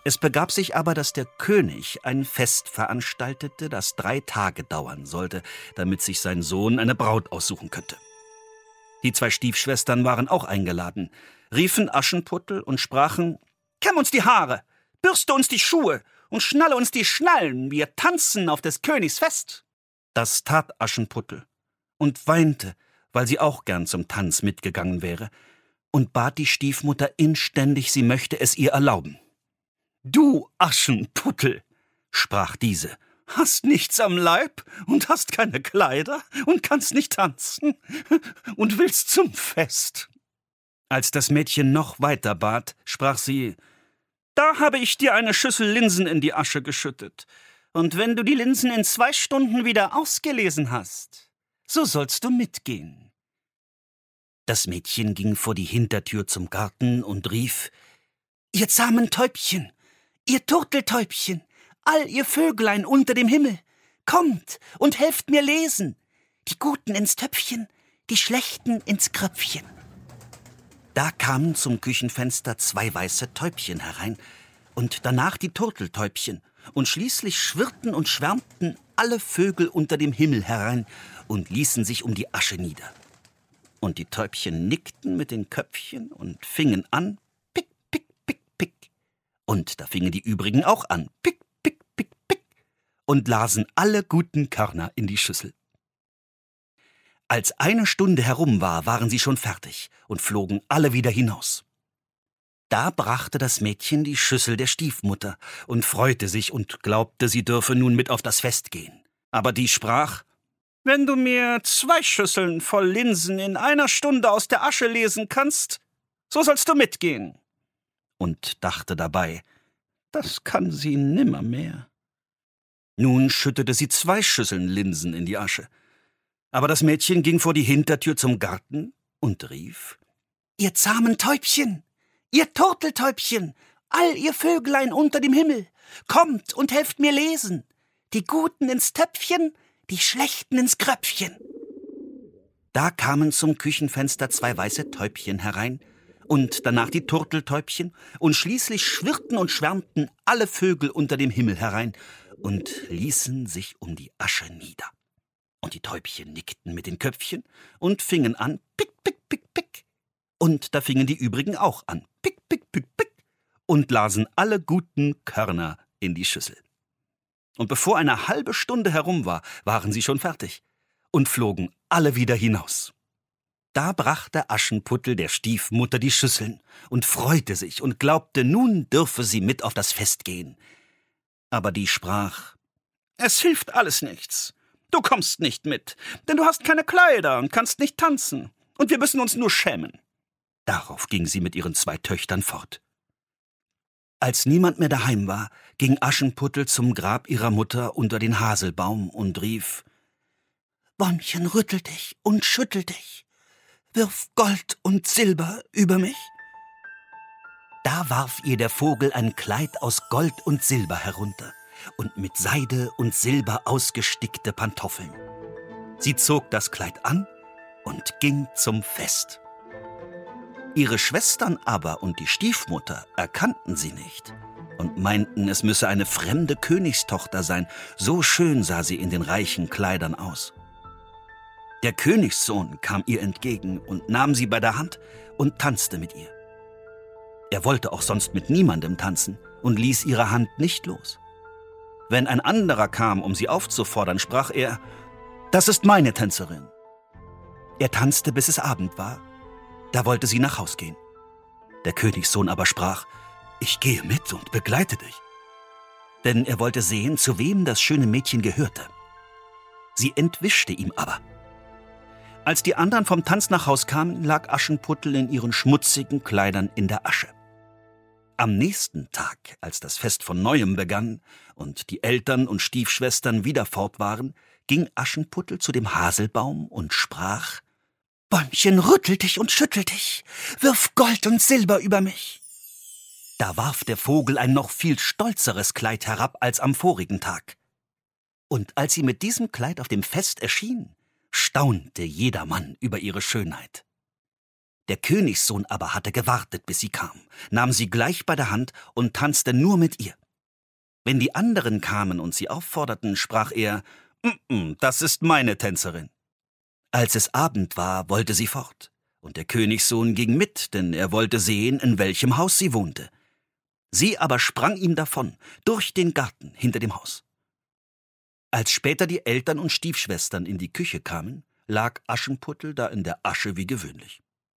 Es begab sich aber, dass der König ein Fest veranstaltete, das drei Tage dauern sollte, damit sich sein Sohn eine Braut aussuchen könnte. Die zwei Stiefschwestern waren auch eingeladen, riefen Aschenputtel und sprachen: »Kämm uns die Haare, bürste uns die Schuhe und schnalle uns die Schnallen, wir tanzen auf des Königs Fest.« Das tat Aschenputtel und weinte, weil sie auch gern zum Tanz mitgegangen wäre, und bat die Stiefmutter inständig, sie möchte es ihr erlauben. »Du Aschenputtel«, sprach diese, »hast nichts am Leib und hast keine Kleider und kannst nicht tanzen und willst zum Fest.« Als das Mädchen noch weiter bat, sprach sie: »Da habe ich dir eine Schüssel Linsen in die Asche geschüttet, und wenn du die Linsen in zwei Stunden wieder ausgelesen hast, so sollst du mitgehen.« Das Mädchen ging vor die Hintertür zum Garten und rief: »Ihr zahmen Täubchen, ihr Turteltäubchen, all ihr Vöglein unter dem Himmel, kommt und helft mir lesen, die Guten ins Töpfchen, die Schlechten ins Kröpfchen.« Da kamen zum Küchenfenster zwei weiße Täubchen herein und danach die Turteltäubchen, und schließlich schwirrten und schwärmten alle Vögel unter dem Himmel herein und ließen sich um die Asche nieder. Und die Täubchen nickten mit den Köpfchen und fingen an, pick, pick, pick, pick. Und da fingen die übrigen auch an, pick, pick, pick, pick, und lasen alle guten Körner in die Schüssel. Als eine Stunde herum war, waren sie schon fertig und flogen alle wieder hinaus. Da brachte das Mädchen die Schüssel der Stiefmutter und freute sich und glaubte, sie dürfe nun mit auf das Fest gehen. Aber die sprach: »Wenn du mir zwei Schüsseln voll Linsen in einer Stunde aus der Asche lesen kannst, so sollst du mitgehen.« Und dachte dabei: »Das kann sie nimmermehr.« Nun schüttete sie zwei Schüsseln Linsen in die Asche. Aber das Mädchen ging vor die Hintertür zum Garten und rief: »Ihr zahmen Täubchen, ihr Turteltäubchen, all ihr Vöglein unter dem Himmel, kommt und helft mir lesen, die Guten ins Töpfchen, die Schlechten ins Kröpfchen.« Da kamen zum Küchenfenster zwei weiße Täubchen herein und danach die Turteltäubchen, und schließlich schwirrten und schwärmten alle Vögel unter dem Himmel herein und ließen sich um die Asche nieder. Und die Täubchen nickten mit den Köpfchen und fingen an, pick, pick, pick, pick. Und da fingen die übrigen auch an, pick, pick, pick, pick, und lasen alle guten Körner in die Schüssel. Und bevor eine halbe Stunde herum war, waren sie schon fertig und flogen alle wieder hinaus. Da brachte Aschenputtel der Stiefmutter die Schüsseln und freute sich und glaubte, nun dürfe sie mit auf das Fest gehen. Aber die sprach: »Es hilft alles nichts. Du kommst nicht mit, denn du hast keine Kleider und kannst nicht tanzen, und wir müssen uns nur schämen.« Darauf ging sie mit ihren zwei Töchtern fort. Als niemand mehr daheim war, ging Aschenputtel zum Grab ihrer Mutter unter den Haselbaum und rief: »Bäumchen, rüttel dich und schüttel dich, wirf Gold und Silber über mich.« Da warf ihr der Vogel ein Kleid aus Gold und Silber herunter und mit Seide und Silber ausgestickte Pantoffeln. Sie zog das Kleid an und ging zum Fest. Ihre Schwestern aber und die Stiefmutter erkannten sie nicht und meinten, es müsse eine fremde Königstochter sein, so schön sah sie in den reichen Kleidern aus. Der Königssohn kam ihr entgegen und nahm sie bei der Hand und tanzte mit ihr. Er wollte auch sonst mit niemandem tanzen und ließ ihre Hand nicht los. Wenn ein anderer kam, um sie aufzufordern, sprach er: »Das ist meine Tänzerin.« Er tanzte, bis es Abend war. Da wollte sie nach Haus gehen. Der Königssohn aber sprach: »Ich gehe mit und begleite dich.« Denn er wollte sehen, zu wem das schöne Mädchen gehörte. Sie entwischte ihm aber. Als die anderen vom Tanz nach Haus kamen, lag Aschenputtel in ihren schmutzigen Kleidern in der Asche. Am nächsten Tag, als das Fest von Neuem begann und die Eltern und Stiefschwestern wieder fort waren, ging Aschenputtel zu dem Haselbaum und sprach: »Bäumchen, rüttel dich und schüttel dich, wirf Gold und Silber über mich.« Da warf der Vogel ein noch viel stolzeres Kleid herab als am vorigen Tag. Und als sie mit diesem Kleid auf dem Fest erschien, staunte jedermann über ihre Schönheit. Der Königssohn aber hatte gewartet, bis sie kam, nahm sie gleich bei der Hand und tanzte nur mit ihr. Wenn die anderen kamen und sie aufforderten, sprach er, »Mm-mm, das ist meine Tänzerin.« Als es Abend war, wollte sie fort, und der Königssohn ging mit, denn er wollte sehen, in welchem Haus sie wohnte. Sie aber sprang ihm davon, durch den Garten hinter dem Haus. Als später die Eltern und Stiefschwestern in die Küche kamen, lag Aschenputtel da in der Asche wie gewöhnlich.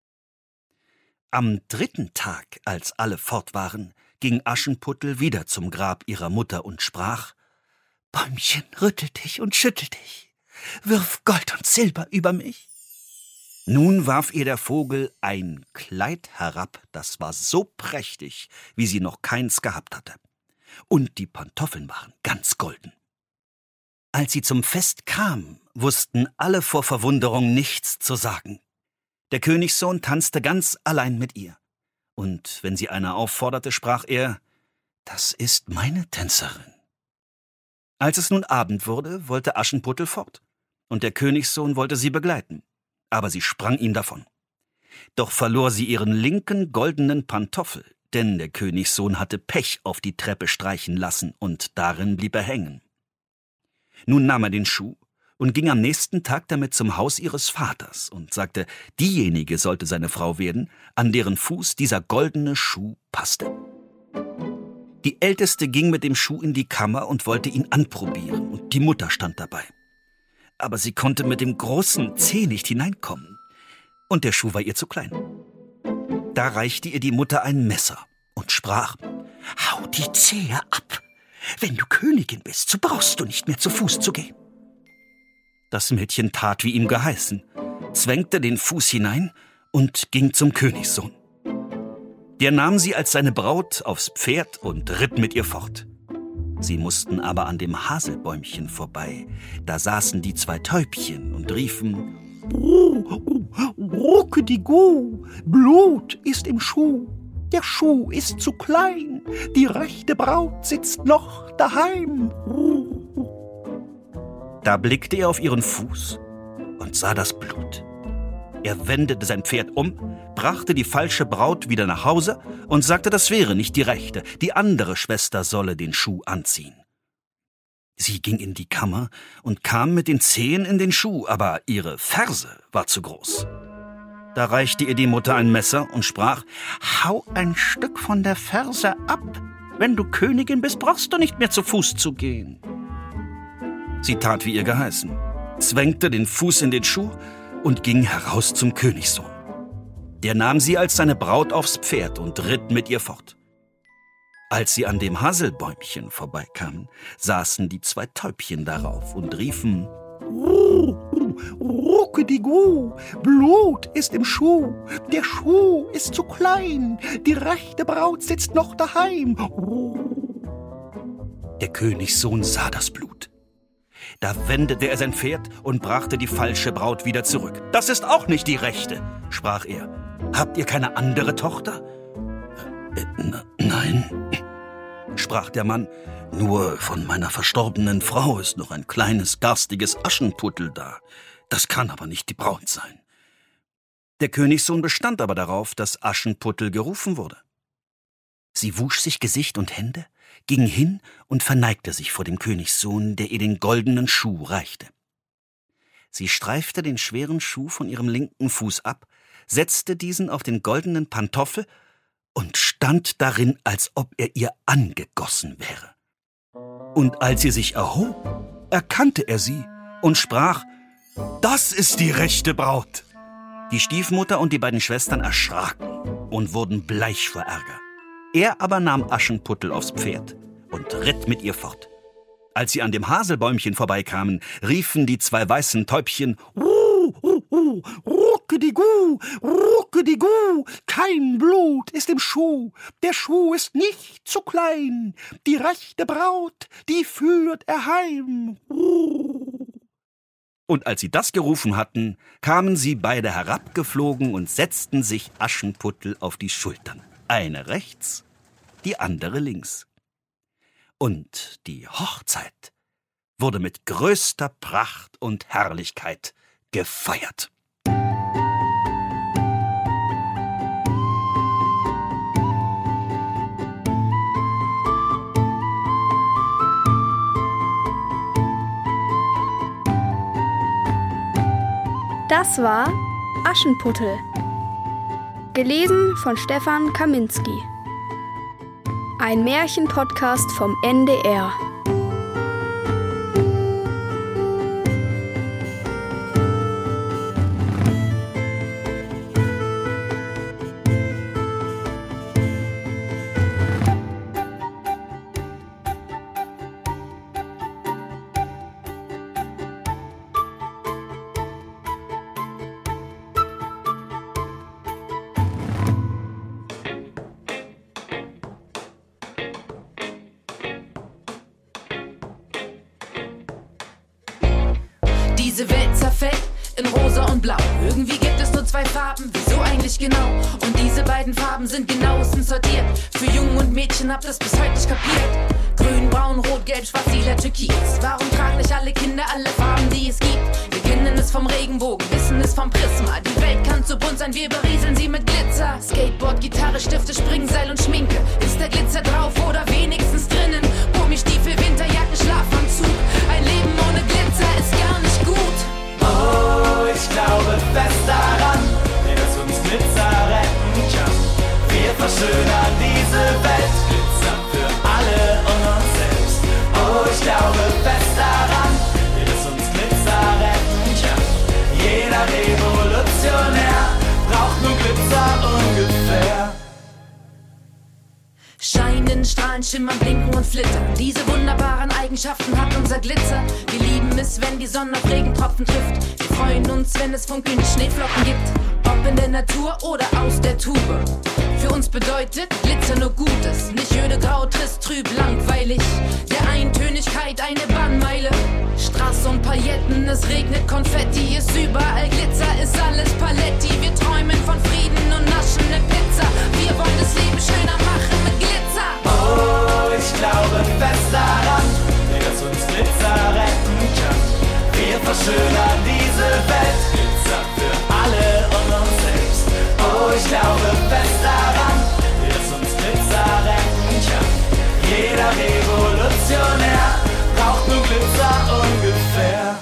Am dritten Tag, als alle fort waren, ging Aschenputtel wieder zum Grab ihrer Mutter und sprach, »Bäumchen, rüttel dich und schüttel dich, wirf Gold und Silber über mich.« Nun warf ihr der Vogel ein Kleid herab, das war so prächtig, wie sie noch keins gehabt hatte. Und die Pantoffeln waren ganz golden. Als sie zum Fest kam, wussten alle vor Verwunderung nichts zu sagen. Der Königssohn tanzte ganz allein mit ihr. Und wenn sie einer aufforderte, sprach er, »Das ist meine Tänzerin.« Als es nun Abend wurde, wollte Aschenputtel fort, und der Königssohn wollte sie begleiten, aber sie sprang ihm davon. Doch verlor sie ihren linken goldenen Pantoffel, denn der Königssohn hatte Pech auf die Treppe streichen lassen, und darin blieb er hängen. Nun nahm er den Schuh und ging am nächsten Tag damit zum Haus ihres Vaters und sagte, diejenige sollte seine Frau werden, an deren Fuß dieser goldene Schuh passte. Die Älteste ging mit dem Schuh in die Kammer und wollte ihn anprobieren, und die Mutter stand dabei. Aber sie konnte mit dem großen Zeh nicht hineinkommen, und der Schuh war ihr zu klein. Da reichte ihr die Mutter ein Messer und sprach, »Hau die Zehe ab! Wenn du Königin bist, so brauchst du nicht mehr zu Fuß zu gehen.« Das Mädchen tat, wie ihm geheißen, zwängte den Fuß hinein und ging zum Königssohn. Der nahm sie als seine Braut aufs Pferd und ritt mit ihr fort. Sie mussten aber an dem Haselbäumchen vorbei. Da saßen die zwei Täubchen und riefen, »Oh, oh, ruckedigu, Blut ist im Schuh. Der Schuh ist zu klein, die rechte Braut sitzt noch daheim.« Da blickte er auf ihren Fuß und sah das Blut. Er wendete sein Pferd um, brachte die falsche Braut wieder nach Hause und sagte, das wäre nicht die rechte, die andere Schwester solle den Schuh anziehen. Sie ging in die Kammer und kam mit den Zehen in den Schuh, aber ihre Ferse war zu groß. Da reichte ihr die Mutter ein Messer und sprach, »Hau ein Stück von der Ferse ab. Wenn du Königin bist, brauchst du nicht mehr zu Fuß zu gehen.« Sie tat, wie ihr geheißen, zwängte den Fuß in den Schuh und ging heraus zum Königssohn. Der nahm sie als seine Braut aufs Pferd und ritt mit ihr fort. Als sie an dem Haselbäumchen vorbeikamen, saßen die zwei Täubchen darauf und riefen, »Ruckedigu, Blut ist im Schuh, der Schuh ist zu klein, die rechte Braut sitzt noch daheim.« Der Königssohn sah das Blut. Da wendete er sein Pferd und brachte die falsche Braut wieder zurück. »Das ist auch nicht die rechte«, sprach er. »Habt ihr keine andere Tochter?« Äh, n- »Nein«, sprach der Mann, »nur von meiner verstorbenen Frau ist noch ein kleines, garstiges Aschenputtel da. Das kann aber nicht die Braut sein.« Der Königssohn bestand aber darauf, dass Aschenputtel gerufen wurde. Sie wusch sich Gesicht und Hände, ging hin und verneigte sich vor dem Königssohn, der ihr den goldenen Schuh reichte. Sie streifte den schweren Schuh von ihrem linken Fuß ab, setzte diesen auf den goldenen Pantoffel und stand darin, als ob er ihr angegossen wäre. Und als sie sich erhob, erkannte er sie und sprach, »Das ist die rechte Braut!« Die Stiefmutter und die beiden Schwestern erschraken und wurden bleich vor Ärger. Er aber nahm Aschenputtel aufs Pferd und ritt mit ihr fort. Als sie an dem Haselbäumchen vorbeikamen, riefen die zwei weißen Täubchen, »Uh, uh, uh, ruckedigu, ruckedigu, kein Blut ist im Schuh, der Schuh ist nicht zu klein, die rechte Braut, die führt er heim.« Uh. Und als sie das gerufen hatten, kamen sie beide herabgeflogen und setzten sich Aschenputtel auf die Schultern. Eine rechts, die andere links. Und die Hochzeit wurde mit größter Pracht und Herrlichkeit gefeiert. Das war Aschenputtel. Gelesen von Stefan Kaminski. Ein Märchenpodcast vom N D R. Diese Welt zerfällt in rosa und blau. Irgendwie gibt es nur zwei Farben, wieso eigentlich genau? Und diese beiden Farben sind genauestens sortiert. Für Jungen und Mädchen habt das bis heute nicht kapiert. Grün, braun, rot, gelb, schwarz, lila, türkis. Warum tragen nicht alle Kinder alle Farben, die es gibt? Wir kennen es vom Regenbogen, wissen es vom Prisma. Die Welt kann zu bunt sein, wir berieseln sie mit Glitzer. Skateboard, Gitarre, Stifte, Springseil und Schminke. Ist der Glitzer drauf oder wenigstens drinnen? Gummistiefel, Winterjacke, Schlafanzug. Ein Leben ohne Glitzer ist gar nicht gut. Oh, ich glaube fest daran, dass uns Glitzer retten kann. Wir verschönern diese Welt, Glitzer für alle und uns selbst. Oh, ich glaube fest daran, dass uns Glitzer retten kann. Jeder Revolutionär braucht nur Glitzer ungefähr. Scheinen, strahlen, schimmern, blinken und flittern. Diese wunderbaren Eigenschaften hat unser Glitzer. Wir lieben es, wenn die Sonne auf Regentropfen trifft. Wir freuen uns, wenn es funkelnde Schneeflocken gibt. Ob in der Natur oder aus der Tube. Für uns bedeutet Glitzer nur Gutes. Nicht öde, grau, trist, trüb, langweilig. Der Eintönigkeit eine Bannmeile. Straße und Pailletten, es regnet Konfetti. Ist überall Glitzer, ist alles Paletti. Wir träumen von Frieden und naschen eine Pizza. Wir wollen das Leben schöner machen mit Glitzer. Oh, ich glaube fest daran, dass uns Glitzer retten kann. Wir verschönern diese Welt, Glitzer für alle und uns selbst. Oh, ich glaube fest daran, dass uns Glitzer retten kann. Jeder Revolutionär braucht nur Glitzer ungefähr.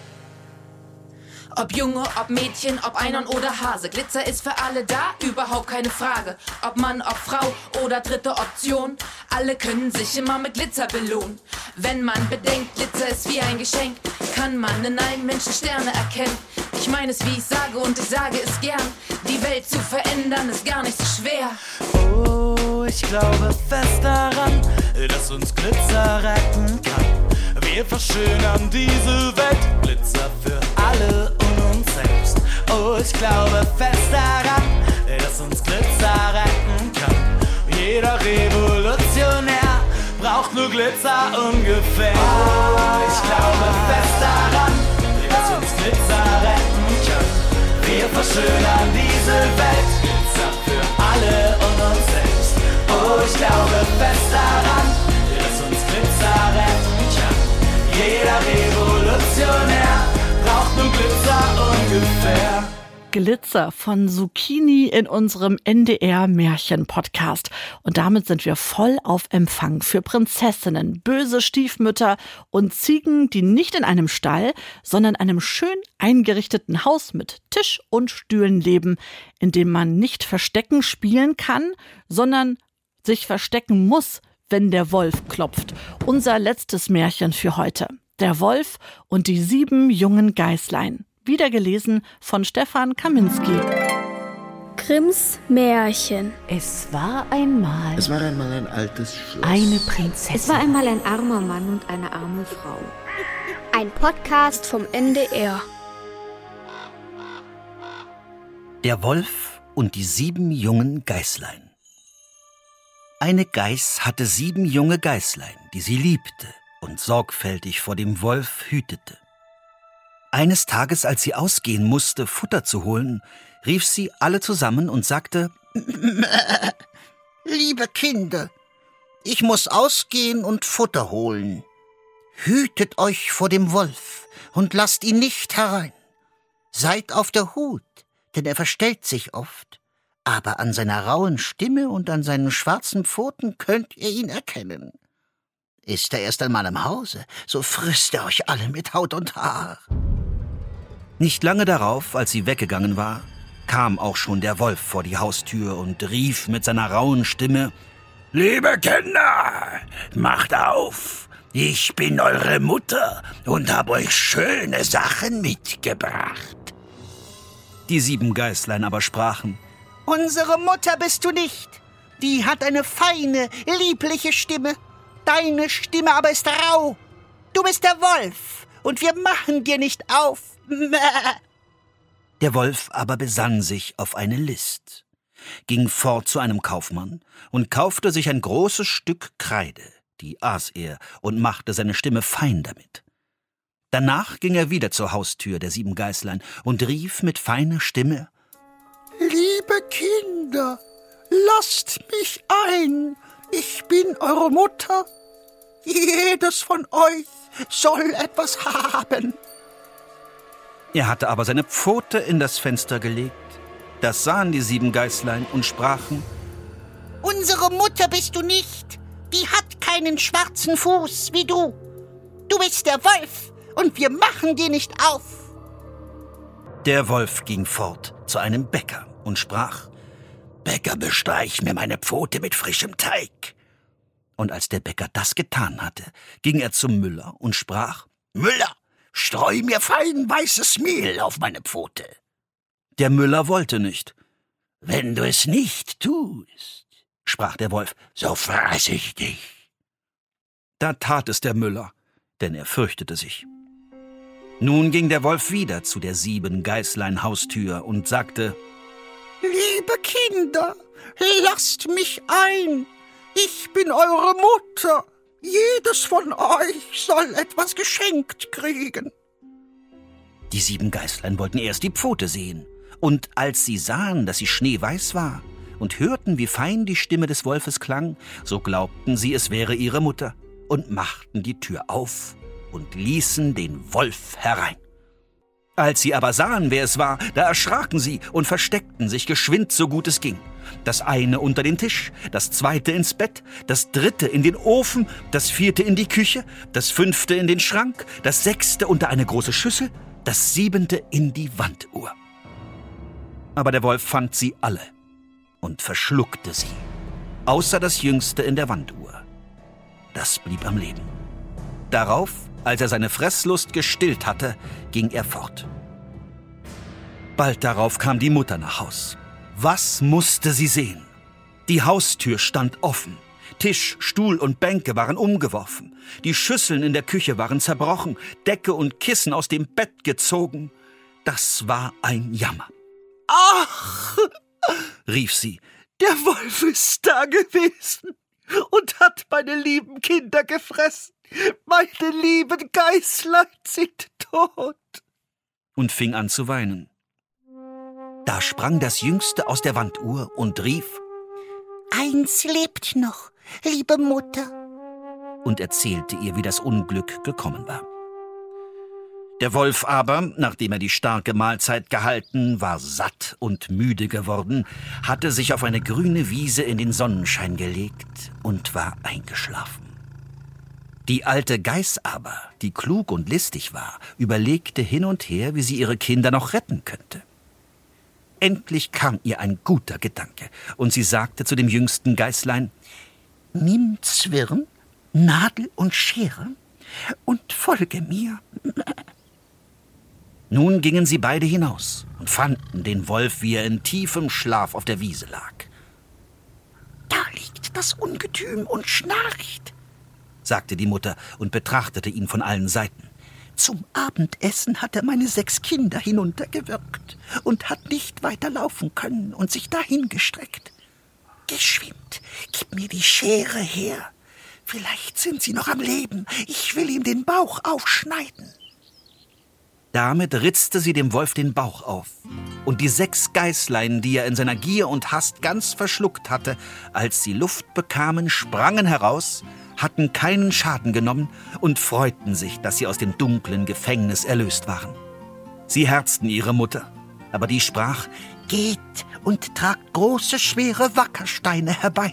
Ob Junge, ob Mädchen, ob Einhorn oder Hase. Glitzer ist für alle da, überhaupt keine Frage. Ob Mann, ob Frau oder dritte Option. Alle können sich immer mit Glitzer belohnen. Wenn man bedenkt, Glitzer ist wie ein Geschenk, kann man in einem Menschen Sterne erkennen. Ich meine es, wie ich sage, und ich sage es gern. Die Welt zu verändern ist gar nicht so schwer. Oh, ich glaube fest daran, dass uns Glitzer retten kann. Wir verschönern diese Welt, Glitzer für alle und uns selbst. Oh, ich glaube fest daran, dass uns Glitzer retten kann. Jeder Revolutionär braucht nur Glitzer ungefähr. Oh, ich glaube fest daran, dass uns Glitzer retten kann. Wir verschönern diese Welt, Glitzer für alle und uns selbst. Oh, ich glaube fest daran, dass uns Glitzer retten kann. Jeder Revolutionär braucht nur Glitzer ungefähr. Glitzer von Zucchini in unserem N D R-Märchen-Podcast. Und damit sind wir voll auf Empfang für Prinzessinnen, böse Stiefmütter und Ziegen, die nicht in einem Stall, sondern in einem schön eingerichteten Haus mit Tisch und Stühlen leben, in dem man nicht Verstecken spielen kann, sondern sich verstecken muss, wenn der Wolf klopft. Unser letztes Märchen für heute. Der Wolf und die sieben jungen Geißlein. Wieder gelesen von Stefan Kaminski. Grimms Märchen. Es war einmal... Es war einmal ein altes Schloss. Eine Prinzessin. Es war einmal ein armer Mann und eine arme Frau. Ein Podcast vom N D R. Der Wolf und die sieben jungen Geißlein. Eine Geiß hatte sieben junge Geißlein, die sie liebte und sorgfältig vor dem Wolf hütete. Eines Tages, als sie ausgehen musste, Futter zu holen, rief sie alle zusammen und sagte: Liebe Kinder, ich muss ausgehen und Futter holen. Hütet euch vor dem Wolf und lasst ihn nicht herein. Seid auf der Hut, denn er verstellt sich oft. Aber an seiner rauen Stimme und an seinen schwarzen Pfoten könnt ihr ihn erkennen. Ist er erst einmal im Hause, so frisst er euch alle mit Haut und Haar. Nicht lange darauf, als sie weggegangen war, kam auch schon der Wolf vor die Haustür und rief mit seiner rauen Stimme: »Liebe Kinder, macht auf! Ich bin eure Mutter und habe euch schöne Sachen mitgebracht.« Die sieben Geißlein aber sprachen: »Unsere Mutter bist du nicht. Die hat eine feine, liebliche Stimme. Deine Stimme aber ist rau. Du bist der Wolf und wir machen dir nicht auf.« Der Wolf aber besann sich auf eine List, ging fort zu einem Kaufmann und kaufte sich ein großes Stück Kreide, die aß er und machte seine Stimme fein damit. Danach ging er wieder zur Haustür der sieben Geißlein und rief mit feiner Stimme: »Liebe Kinder, lasst mich ein, ich bin eure Mutter. Jedes von euch soll etwas haben.« Er hatte aber seine Pfote in das Fenster gelegt. Das sahen die sieben Geißlein und sprachen: »Unsere Mutter bist du nicht. Die hat keinen schwarzen Fuß wie du. Du bist der Wolf und wir machen dir nicht auf.« Der Wolf ging fort zu einem Bäcker und sprach: »Bäcker, bestreich mir meine Pfote mit frischem Teig.« Und als der Bäcker das getan hatte, ging er zum Müller und sprach: »Müller, streu mir fein weißes Mehl auf meine Pfote.« Der Müller wollte nicht. »Wenn du es nicht tust«, sprach der Wolf, »so fraß ich dich.« Da tat es der Müller, denn er fürchtete sich. Nun ging der Wolf wieder zu der sieben Geißlein Haustür und sagte: »Liebe Kinder, lasst mich ein. Ich bin eure Mutter. Jedes von euch soll etwas geschenkt kriegen.« Die sieben Geißlein wollten erst die Pfote sehen, und als sie sahen, dass sie schneeweiß war, und hörten, wie fein die Stimme des Wolfes klang, so glaubten sie, es wäre ihre Mutter, und machten die Tür auf und ließen den Wolf herein. Als sie aber sahen, wer es war, da erschraken sie und versteckten sich geschwind, so gut es ging. Das eine unter den Tisch, das zweite ins Bett, das dritte in den Ofen, das vierte in die Küche, das fünfte in den Schrank, das sechste unter eine große Schüssel, das siebente in die Wanduhr. Aber der Wolf fand sie alle und verschluckte sie, außer das jüngste in der Wanduhr. Das blieb am Leben. Darauf, als er seine Fresslust gestillt hatte, ging er fort. Bald darauf kam die Mutter nach Haus. Was musste sie sehen? Die Haustür stand offen. Tisch, Stuhl und Bänke waren umgeworfen. Die Schüsseln in der Küche waren zerbrochen, Decke und Kissen aus dem Bett gezogen. Das war ein Jammer. »Ach«, rief sie, »der Wolf ist da gewesen und hat meine lieben Kinder gefressen. Meine lieben Geißlein sind tot.« Und fing an zu weinen. Da sprang das Jüngste aus der Wanduhr und rief: »Eins lebt noch, liebe Mutter«, und erzählte ihr, wie das Unglück gekommen war. Der Wolf aber, nachdem er die starke Mahlzeit gehalten, war satt und müde geworden, hatte sich auf eine grüne Wiese in den Sonnenschein gelegt und war eingeschlafen. Die alte Geiß aber, die klug und listig war, überlegte hin und her, wie sie ihre Kinder noch retten könnte. Endlich kam ihr ein guter Gedanke, und sie sagte zu dem jüngsten Geißlein: »Nimm Zwirn, Nadel und Schere und folge mir.« Nun gingen sie beide hinaus und fanden den Wolf, wie er in tiefem Schlaf auf der Wiese lag. »Da liegt das Ungetüm und schnarcht«, sagte die Mutter und betrachtete ihn von allen Seiten. »Zum Abendessen hat er meine sechs Kinder hinuntergewürgt und hat nicht weiter laufen können und sich dahingestreckt. Geschwind, gib mir die Schere her. Vielleicht sind sie noch am Leben. Ich will ihm den Bauch aufschneiden.« Damit ritzte sie dem Wolf den Bauch auf, und die sechs Geißlein, die er in seiner Gier und Hast ganz verschluckt hatte, als sie Luft bekamen, sprangen heraus, hatten keinen Schaden genommen und freuten sich, dass sie aus dem dunklen Gefängnis erlöst waren. Sie herzten ihre Mutter, aber die sprach: »Geht und tragt große, schwere Wackersteine herbei.«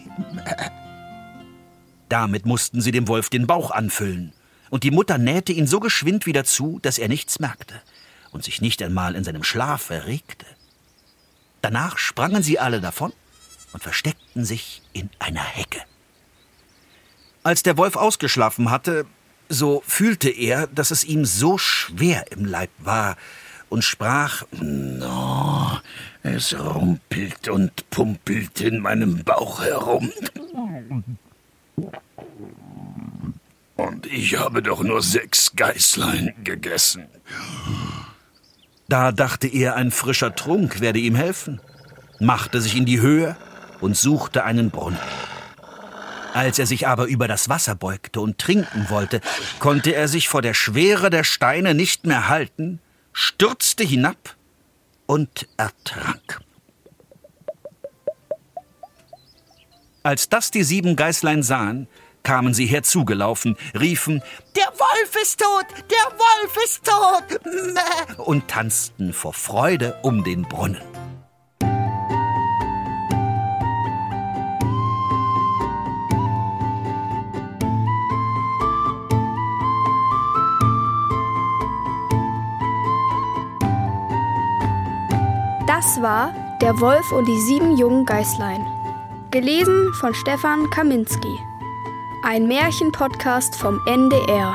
Damit mussten sie dem Wolf den Bauch anfüllen, und die Mutter nähte ihn so geschwind wieder zu, dass er nichts merkte. und sich nicht einmal in seinem Schlaf erregte. Danach sprangen sie alle davon und versteckten sich in einer Hecke. Als der Wolf ausgeschlafen hatte, so fühlte er, dass es ihm so schwer im Leib war und sprach: »No, es rumpelt und pumpelt in meinem Bauch herum. Und ich habe doch nur sechs Geißlein gegessen.« Da dachte er, ein frischer Trunk werde ihm helfen, machte sich in die Höhe und suchte einen Brunnen. Als er sich aber über das Wasser beugte und trinken wollte, konnte er sich vor der Schwere der Steine nicht mehr halten, stürzte hinab und ertrank. Als das die sieben Geißlein sahen, kamen sie herzugelaufen, riefen: »Der Wolf ist tot! Der Wolf ist tot!« Mäh, und tanzten vor Freude um den Brunnen. Das war Der Wolf und die sieben jungen Geißlein. Gelesen von Stefan Kaminski. Ein Märchenpodcast vom N D R.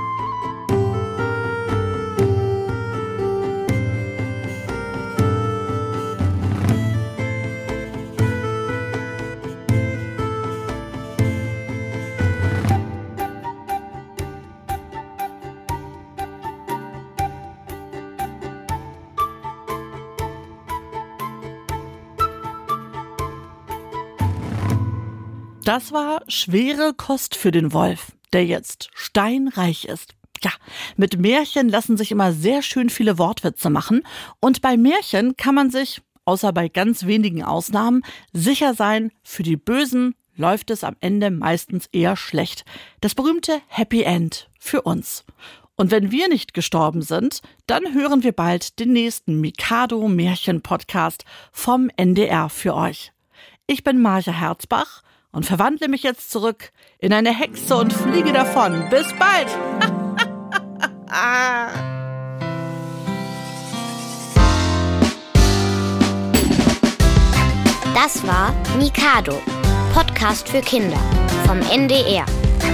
Das war schwere Kost für den Wolf, der jetzt steinreich ist. Ja, mit Märchen lassen sich immer sehr schön viele Wortwitze machen. Und bei Märchen kann man sich, außer bei ganz wenigen Ausnahmen, sicher sein, für die Bösen läuft es am Ende meistens eher schlecht. Das berühmte Happy End für uns. Und wenn wir nicht gestorben sind, dann hören wir bald den nächsten Mikado-Märchen-Podcast vom N D R für euch. Ich bin Marja Herzbach und verwandle mich jetzt zurück in eine Hexe und fliege davon. Bis bald! Das war Mikado, Podcast für Kinder vom N D R.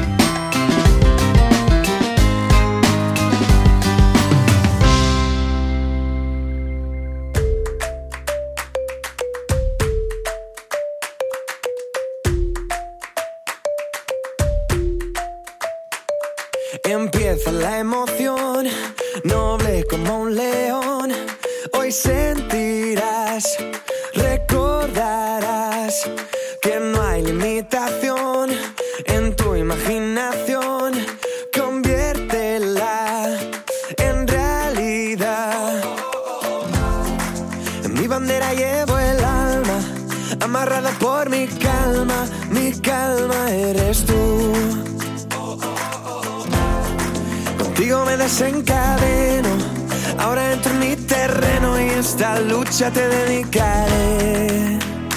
Empieza la emoción, noble como un león. Hoy sentirás, recordarás que no hay limitación en tu imaginación. Conviértela en realidad. En mi bandera llevo el alma, amarrada por mi calma. Mi calma eres tú. Contigo me desencadeno, ahora entro en mi terreno y esta lucha te dedicaré.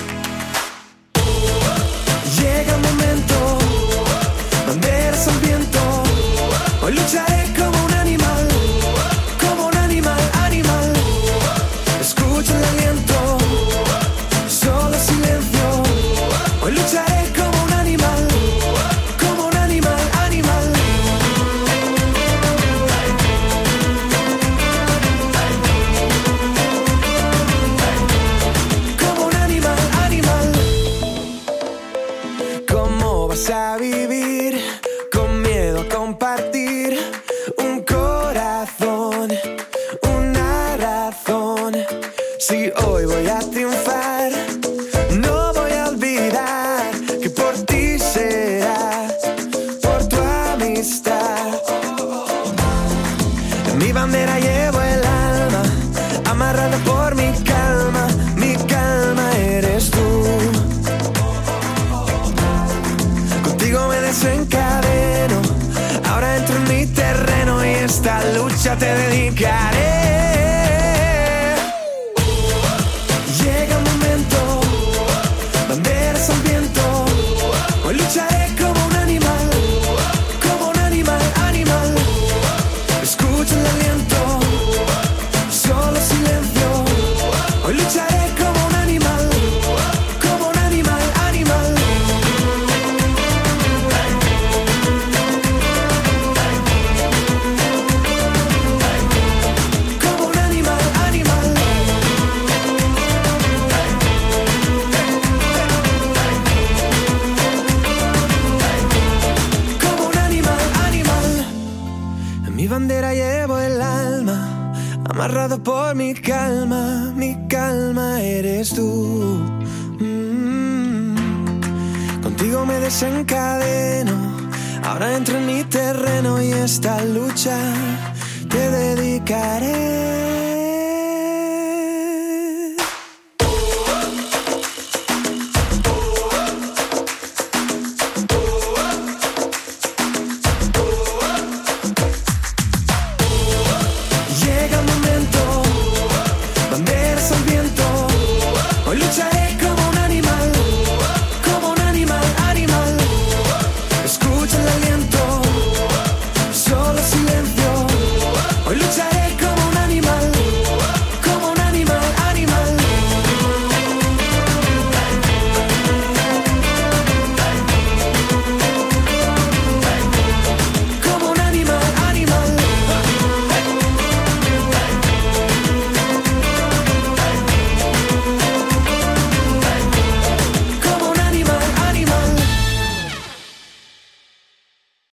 Llega el momento, banderas al viento, hoy lucharé como un animal, como un animal, animal. Escucha el aliento, solo silencio, hoy lucharé como un animal, como un animal, animal. A vivir con miedo a compartir un corazón, una razón. Si hoy voy a triunfar, no voy a olvidar que por ti será, por tu amistad. En mi bandera llevo el alma, amarrada por mi calma. Mi calma eres tú. Contigo me amarrado por mi calma, mi calma eres tú. Mm. Contigo me desencadeno, ahora entro en mi terreno y esta lucha te dedicaré.